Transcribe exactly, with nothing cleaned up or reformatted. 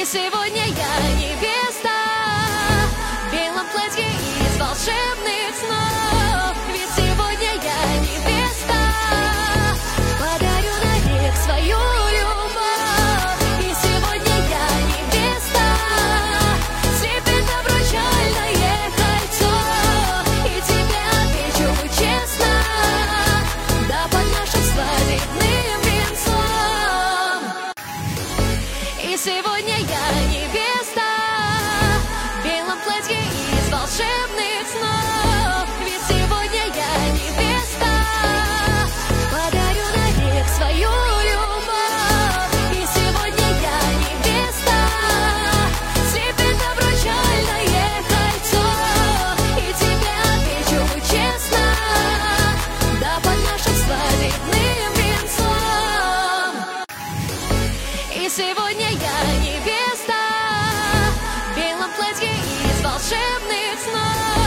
сегодня я невеста в белом платье из волшебных снов. Ведь сегодня я невеста, подарю навек свою любовь. И сегодня я невеста, светит обручальное кольцо. И тебе отвечу честно, да под нашим свадебным венцом. И сегодня я невеста в белом платье из волшебных снов. Ведь сегодня я невеста, подарю навек свою любовь. И сегодня я невеста, светит обручальное кольцо. И тебе отвечу честно, да под нашим свадебным венцом. И сегодня я невеста в белом платье из волшебных снов.